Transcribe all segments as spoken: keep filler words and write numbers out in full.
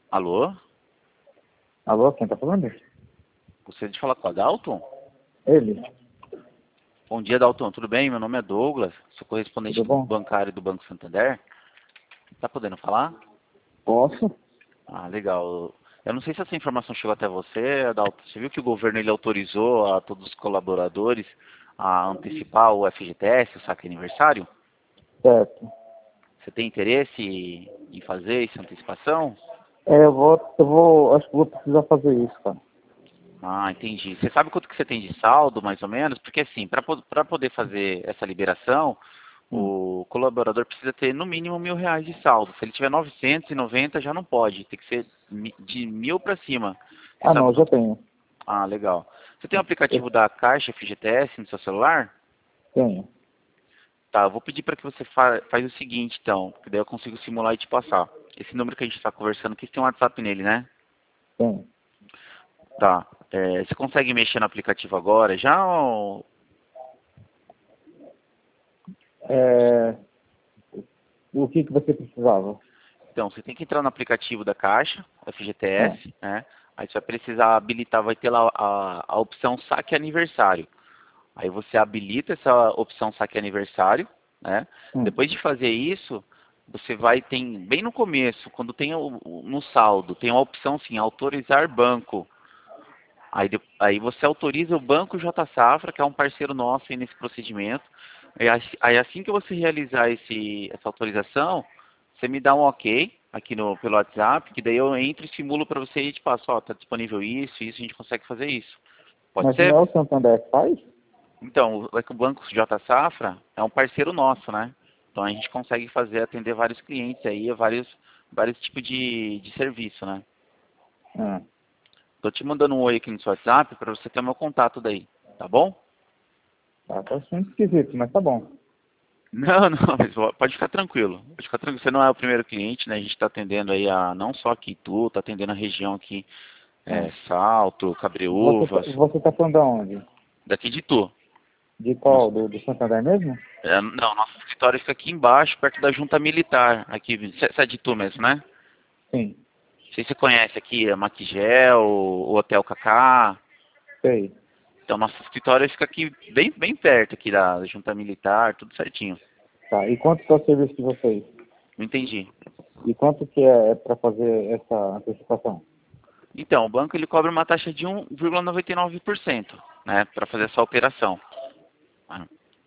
Alô? Alô, quem tá falando? Gostaria de falar com a Dalton? Ele. Bom dia, Dalton. Tudo bem? Meu nome é Douglas. Sou correspondente Tudo bom? bancário do Banco Santander. Tá podendo falar? Posso? Ah, legal. Eu não sei se essa informação chegou até você, Dalton. Você viu que o governo ele autorizou a todos os colaboradores a antecipar o F G T S, o saque aniversário? Certo. Você tem interesse em fazer essa antecipação? É, eu vou, eu vou, acho que vou precisar fazer isso, cara. Ah, entendi. Você sabe quanto que você tem de saldo, mais ou menos? Porque assim, para poder fazer essa liberação, Hum. o colaborador precisa ter no mínimo mil reais de saldo. Se ele tiver novecentos e noventa, já não pode. Tem que ser mi- de mil para cima. Você Ah, sabe não, eu já quanto? tenho. Ah, legal. Você tem o Eu aplicativo da Caixa F G T S no seu celular? tenho. Tá, eu vou pedir para que você fa faz o seguinte, então, que daí eu consigo simular e te passar. Esse número que a gente está conversando aqui, você tem um WhatsApp nele, né? Tenho. Tá. É, você consegue mexer no aplicativo agora já ou... É, o que que você precisava? Então, você tem que entrar no aplicativo da Caixa, F G T Ah, S, né? Aí você vai precisar habilitar, vai ter lá a, a opção saque aniversário. Aí você habilita essa opção saque aniversário, né? hum. Depois de fazer isso, você vai, tem, bem no começo, quando tem o, o- no saldo, tem uma opção assim, autorizar banco. Aí, de- aí você autoriza o Banco J Safra, que é um parceiro nosso aí nesse procedimento. Aí, assim aí assim que você realizar esse, essa autorização, você me dá um ok aqui no, pelo WhatsApp, que daí eu entro e simulo para você e te passo, ó, tá disponível isso, isso, a gente consegue fazer isso. Pode Mas não ser? é o Santander que faz? Então, é que o Banco J Safra é um parceiro nosso, né? Então a gente consegue fazer, atender vários clientes aí, vários, vários tipos de, de serviço, né? Ah, Tô te mandando um oi aqui no seu WhatsApp para você ter o meu contato daí, tá bom? tá, tá sendo esquisito, mas tá bom. Não, não, mas pode ficar tranquilo. Pode ficar tranquilo. Você não é o primeiro cliente, né? A gente está atendendo aí a não só aqui Itu, está atendendo a região aqui, Ah. é, Salto, Você, tá- Cabreúvas, você tá falando de onde? daqui de Itu. De Nosso, qual? Do, do Santander mesmo? é, não, nosso escritório fica aqui embaixo, perto da Junta Militar. Aqui, você é de Itu mesmo, né? Sim, Não sei se você conhece aqui a Maquigel, o Hotel Cacá. sei. Então, nosso escritório fica aqui bem, bem perto aqui da Junta Militar, tudo certinho. Tá, e quanto que é o serviço de vocês? Não entendi. E quanto que é, é para fazer essa antecipação? Então, o banco ele cobra uma taxa de um vírgula noventa e nove por cento, né, para fazer essa operação. Ah,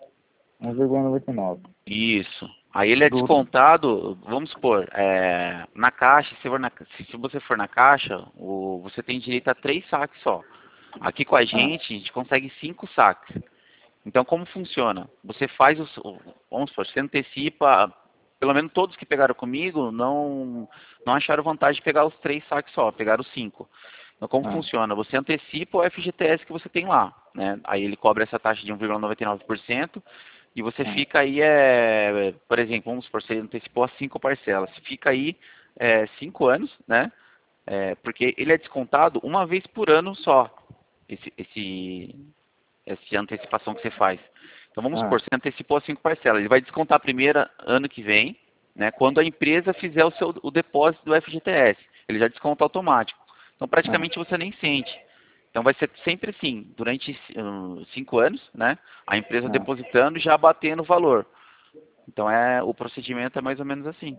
um vírgula noventa e nove. isso. Aí ele é Do, descontado, vamos supor, é, na caixa, se, for na, se você for na caixa, o, você tem direito a três saques só. Aqui com a ah, gente, a gente consegue cinco saques. Então, como funciona? Você faz os, o- vamos supor, você antecipa, pelo menos todos que pegaram comigo não, não acharam vantagem de pegar os três saques só, pegaram os cinco. Então, como ah, funciona? Você antecipa o F G T S que você tem lá, né? Aí ele cobra essa taxa de um vírgula noventa e nove por cento e você ah, fica aí, é, por exemplo, vamos supor, você antecipou as cinco parcelas, você fica aí é, cinco anos, né? É, porque ele é descontado uma vez por ano só, esse, esse, essa antecipação que você faz. Então vamos ah, supor, você antecipou as cinco parcelas, ele vai descontar a primeira ano que vem, né, quando a empresa fizer o seu o depósito do F G T S. Ele já desconta automático. Então ah, praticamente você nem sente. Então vai ser sempre assim, durante hum, cinco anos, né, a empresa ah. depositando e já batendo o valor. Então é o procedimento é mais ou menos assim.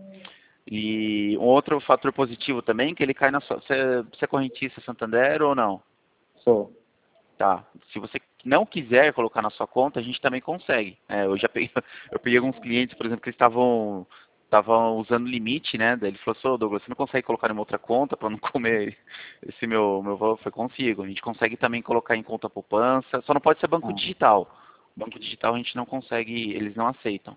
E um outro fator positivo também, que ele cai na sua... Você, você é correntista Santander ou não? Sou. Tá. Se você não quiser colocar na sua conta, a gente também consegue. É, eu já peguei, eu peguei alguns clientes, por exemplo, que eles estavam estavam usando limite, né? Daí ele falou assim, ô Douglas, você não consegue colocar em uma outra conta para não comer esse meu, meu valor? Foi consigo. A gente consegue também colocar em conta poupança, só não pode ser banco Ah, digital. Banco digital a gente não consegue, eles não aceitam.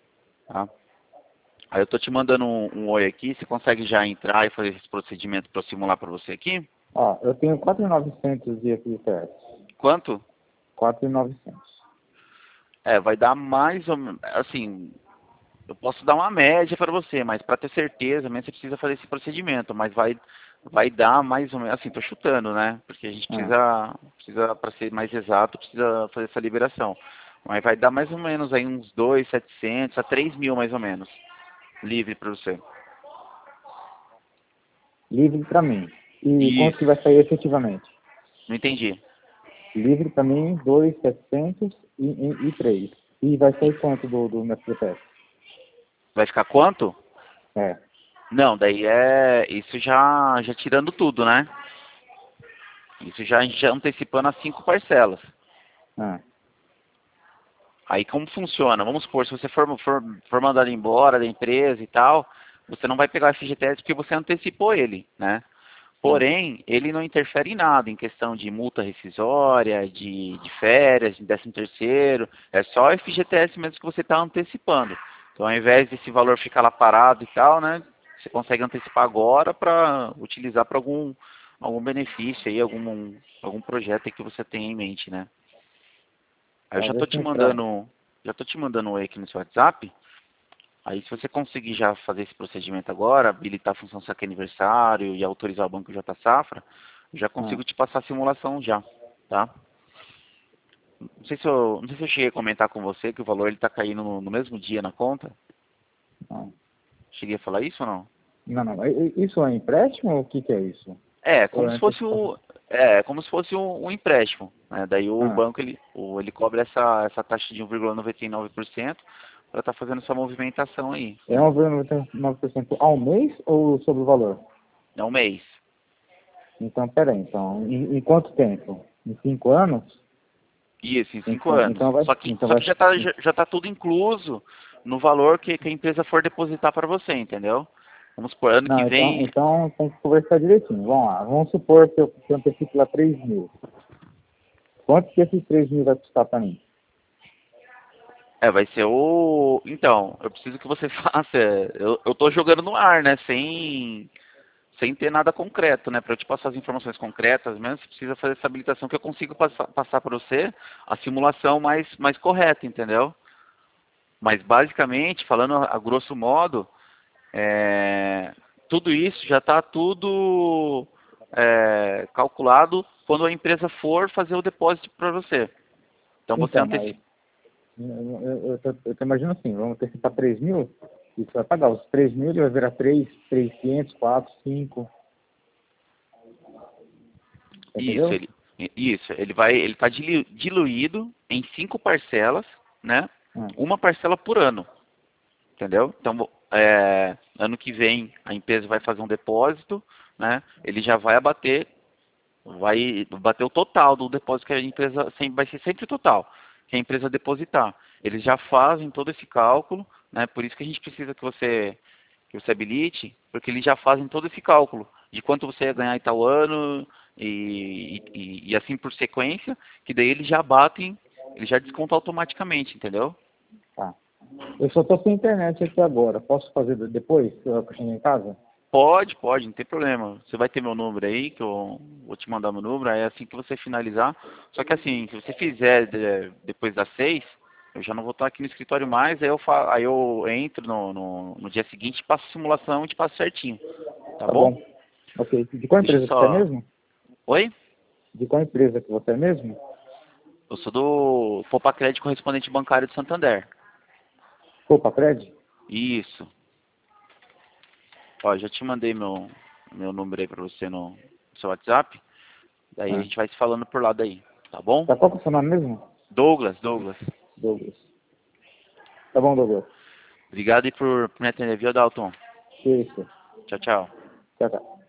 Tá? Aí eu tô te mandando um, um oi aqui, você consegue já entrar e fazer esse procedimento para eu simular para você aqui? ah, eu tenho quatro mil e novecentos de F G T S. Quanto? quatro mil e novecentos. É, vai dar mais ou menos, assim, eu posso dar uma média para você, mas para ter certeza mesmo você precisa fazer esse procedimento, mas vai vai dar mais ou menos, assim, tô chutando, né? Porque a gente Ah, precisa precisa para ser mais exato, precisa fazer essa liberação. Mas vai dar mais ou menos aí uns dois mil e setecentos a três mil mais ou menos livre para você. livre para mim. E Isso. quanto que vai sair efetivamente? Não entendi. Livre para mim, dois mil e setecentos e, e, e três. E vai sair quanto do, do meu F G T S? Vai ficar quanto? É. Não, daí é isso já, já tirando tudo, né? Isso já, já antecipando as cinco parcelas. Ah. Aí como funciona? Vamos supor, se você for, for, for mandado embora da empresa e tal, você não vai pegar o F G T S porque você antecipou ele, né? Ah. Porém, ele não interfere em nada, em questão de multa rescisória, de, de férias, de décimo terceiro. É só o F G T S mesmo que você está antecipando. Então, ao invés desse valor ficar lá parado e tal, né? Você consegue antecipar agora para utilizar para algum, algum benefício aí, algum, algum projeto aí que você tenha em mente, né? Aí eu Tá, já tô deixa te eu entrar. mandando, já tô te mandando um oi aqui no seu WhatsApp. Aí se você conseguir já fazer esse procedimento agora, habilitar a função saque aniversário e autorizar o banco J Safra, eu já Ah. consigo te passar a simulação já, tá? Não sei se eu, não sei se eu cheguei a comentar com você que o valor ele tá caindo no, no mesmo dia na conta. Não, Cheguei a falar isso ou não? não. não. I- i- Isso é empréstimo ou o que, que é isso? É, Ou como é se fosse antecipação? o, é, como se fosse um, um empréstimo, né? Daí o Ah. banco ele, o, ele cobra essa, essa taxa de um vírgula noventa e nove por cento para estar fazendo essa movimentação aí. É um vírgula noventa e nove por cento ao mês ou sobre o valor? É um mês. Então, peraí. Então, em, em quanto tempo? Em cinco anos? Isso, em cinco Então, anos. então vai... Só que, Então só vai que já está já, já tá tudo incluso no valor que, que a empresa for depositar para você, entendeu? Vamos supor, ano que não, então, vem, então tem que conversar direitinho. Vamos lá. Vamos supor que eu, que eu antecipo lá três mil. Quanto que esses três mil vai custar para mim? é, vai ser o... Então, eu preciso que você faça... Eu, eu tô jogando no ar, né? Sem, sem ter nada concreto, né? Para eu te passar as informações concretas mesmo, você precisa fazer essa habilitação que eu consigo passar, passar para você a simulação mais, mais correta, entendeu? Mas basicamente, falando a, a grosso modo, é, tudo isso já está tudo é, calculado quando a empresa for fazer o depósito para você. Então você Então, mas antecipa. eu, eu, eu, tô, eu tô imaginando assim, vamos antecipar três mil, e você vai pagar os três mil, ele vai virar três, três mil e quinhentos, quatro, cinco, Isso, entendeu? ele, isso, ele vai, ele está diluído em cinco parcelas, né? Ah. Uma parcela por ano, entendeu? Então, é, ano que vem a empresa vai fazer um depósito, né? Ele já vai abater, vai bater o total do depósito que a empresa sempre vai ser sempre o total que a empresa depositar. Eles já fazem todo esse cálculo, né? Por isso que a gente precisa que você que você habilite, porque eles já fazem todo esse cálculo de quanto você ia ganhar em tal ano e, e, e assim por sequência, que daí eles já batem, eles já descontam automaticamente, entendeu? Tá. Eu só tô sem internet aqui agora. Posso fazer depois, que eu chegar em casa? Pode, pode, não tem problema. Você vai ter meu número aí, que eu vou te mandar meu número, aí é assim que você finalizar. Só que assim, se você fizer de- depois das seis, eu já não vou estar aqui no escritório mais, aí eu, fa aí eu entro no, no, no dia seguinte, passo a simulação e te passo certinho. Tá Tá bom? bom. Ok. De qual Deixa eu empresa que você é só... mesmo? Oi? De qual empresa que você é mesmo? Eu sou do Fopacred, correspondente bancário de Santander. Opa, Cred? Isso. Ó, já te mandei meu, meu número aí pra você no seu WhatsApp. Daí a Ah. gente vai se falando por lá daí. Tá bom? Tá, qual que é o seu nome mesmo? Douglas, Douglas. Douglas. Tá bom, Douglas. Obrigado aí por, por me atender, viu, Dalton? Isso. Tchau, tchau. Tchau, tchau.